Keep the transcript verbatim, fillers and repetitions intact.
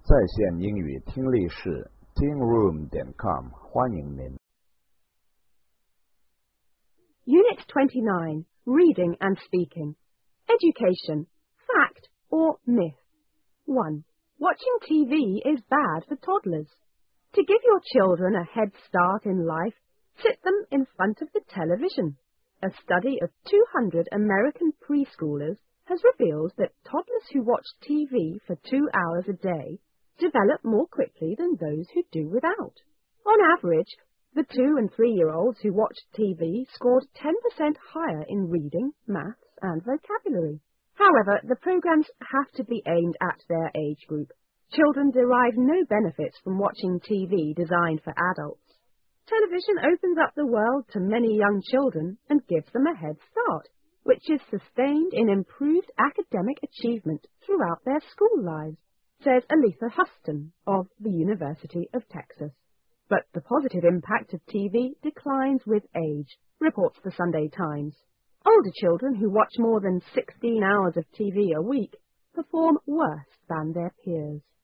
在线英语听力室 teen room 点 com 欢迎您。 Unit twenty-nine, Reading and Speaking. Education, Fact or Myth. one. Watching T V is bad for toddlers. To give your children a head start in life, sit them in front of the television. A study of two hundred American preschoolers has revealed that toddlers who watch T V for two hours a day develop more quickly than those who do without. On average, the two and three-year-olds who watched T V scored ten percent higher in reading, maths and vocabulary. However, the programs have to be aimed at their age group. Children derive no benefits from watching T V designed for adults. Television opens up the world to many young children and gives them a head start, which is sustained in improved academic achievement throughout their school lives, says Aletha Huston of the University of Texas. But the positive impact of T V declines with age, reports the Sunday Times. Older children who watch more than sixteen hours of T V a week perform worse than their peers.